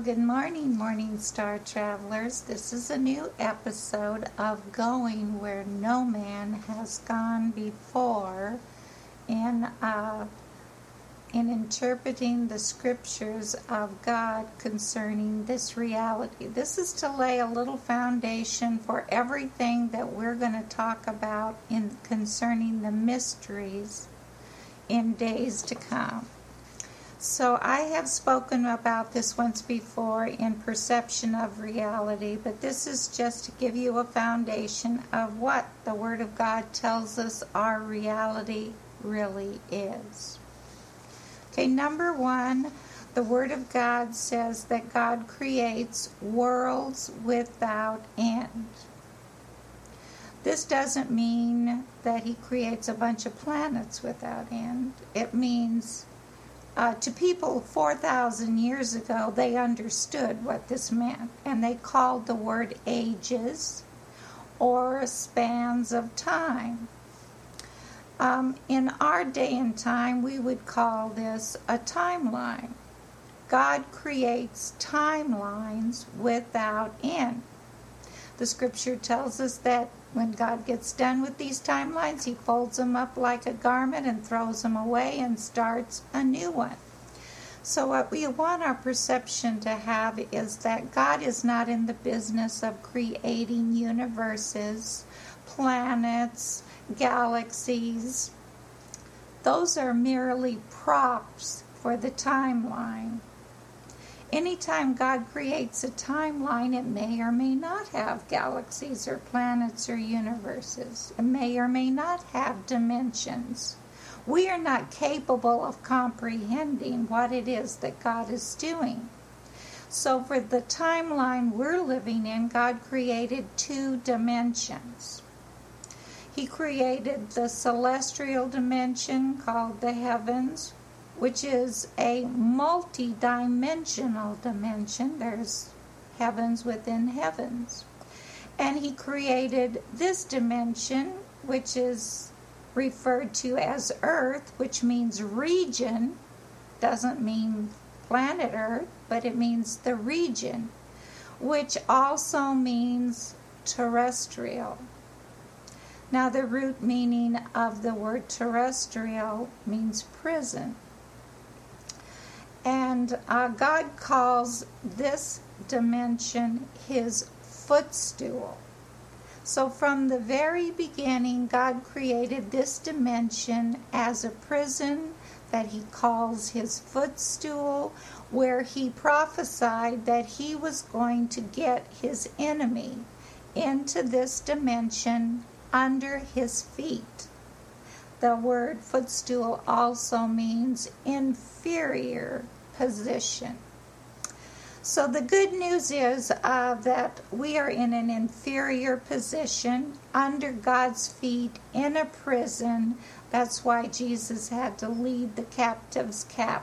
good morning, Morning Star Travelers. This is a new episode of Going Where No Man Has Gone Before in interpreting the scriptures of God concerning this reality. This is to lay a little foundation for everything that we're going to talk about in concerning the mysteries in days to come. So I have spoken about this once before in Perception of Reality, but this is just to give you a foundation of what the Word of God tells us our reality really is. Okay, number one, the Word of God says that God creates worlds without end. This doesn't mean that He creates a bunch of planets without end. It means to people 4,000 years ago, they understood what this meant, and they called the word ages or spans of time. In our day and time, we would call this a timeline. God creates timelines without end. The scripture tells us that when God gets done with these timelines, He folds them up like a garment and throws them away and starts a new one. So what we want our perception to have is that God is not in the business of creating universes, planets, galaxies. Those are merely props for the timeline. Anytime God creates a timeline, it may or may not have galaxies or planets or universes. It may or may not have dimensions. We are not capable of comprehending what it is that God is doing. So for the timeline we're living in, God created two dimensions. He created the celestial dimension called the heavens, which is a multi-dimensional dimension. There's heavens within heavens. And He created this dimension, which is referred to as Earth, which means region. Doesn't mean planet Earth, but it means the region, which also means terrestrial. Now, the root meaning of the word terrestrial means prison. And God calls this dimension His footstool. So from the very beginning, God created this dimension as a prison that He calls His footstool, where He prophesied that He was going to get His enemy into this dimension under His feet. The word footstool also means inferior position. So the good news is that we are in an inferior position under God's feet in a prison. That's why Jesus had to lead the captive,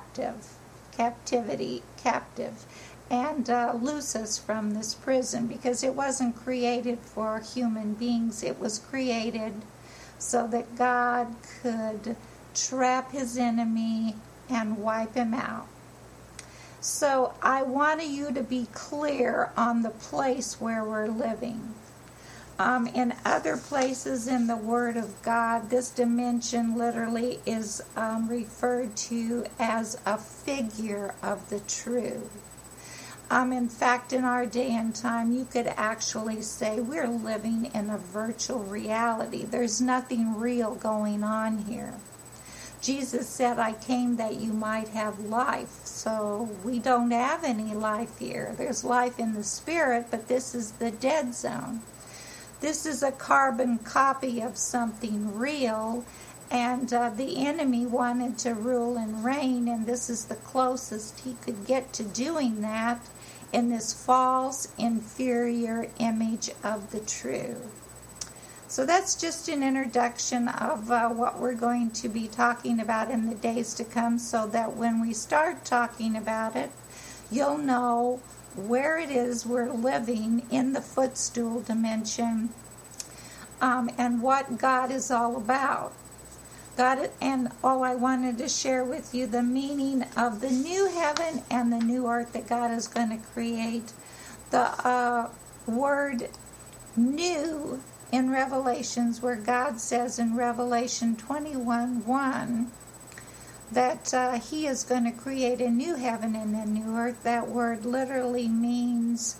and loose us from this prison, because it wasn't created for human beings. It was created so that God could trap His enemy and wipe him out. So I want you to be clear on the place where we're living. In other places in the Word of God, this dimension literally is referred to as a figure of the true. In fact, in our day and time, you could actually say we're living in a virtual reality. There's nothing real going on here. Jesus said, I came that you might have life. So we don't have any life here. There's life in the spirit, but this is the dead zone. This is a carbon copy of something real, and the enemy wanted to rule and reign, and this is the closest he could get to doing that in this false, inferior image of the true. So that's just an introduction of what we're going to be talking about in the days to come, so that when we start talking about it, you'll know where it is we're living in the footstool dimension, and what God is all about. God, and I wanted to share with you the meaning of the new heaven and the new earth that God is going to create. The word new in Revelations, where God says in Revelation 21:1 that he is going to create a new heaven and a new earth. That word literally means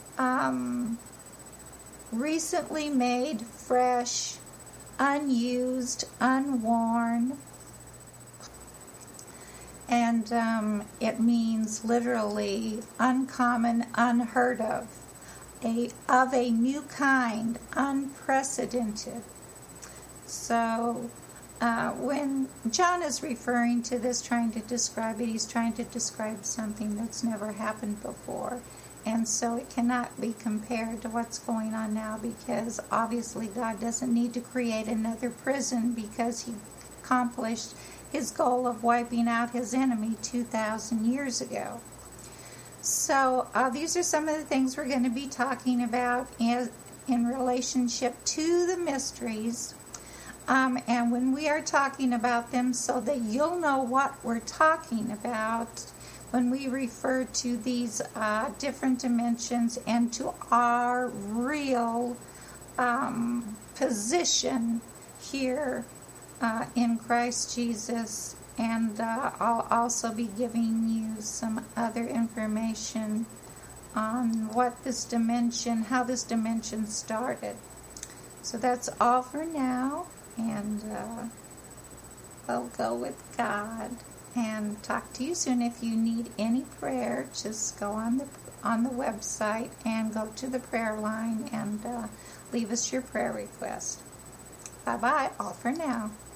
recently made, fresh, unused, unworn, and it means literally uncommon, unheard of a new kind, unprecedented. So when John is referring to this, trying to describe it, he's trying to describe something that's never happened before. And so it cannot be compared to what's going on now, because obviously God doesn't need to create another prison, because he accomplished his goal of wiping out his enemy 2,000 years ago. So these are some of the things we're going to be talking about in relationship to the mysteries. And when we are talking about them, so that you'll know what we're talking about when we refer to these different dimensions and to our real position here in Christ Jesus. And I'll also be giving you some other information on what this dimension, how this dimension started. So that's all for now, and I'll go with God and talk to you soon. If you need any prayer, just go on the website and go to the prayer line and leave us your prayer request. Bye-bye, all for now.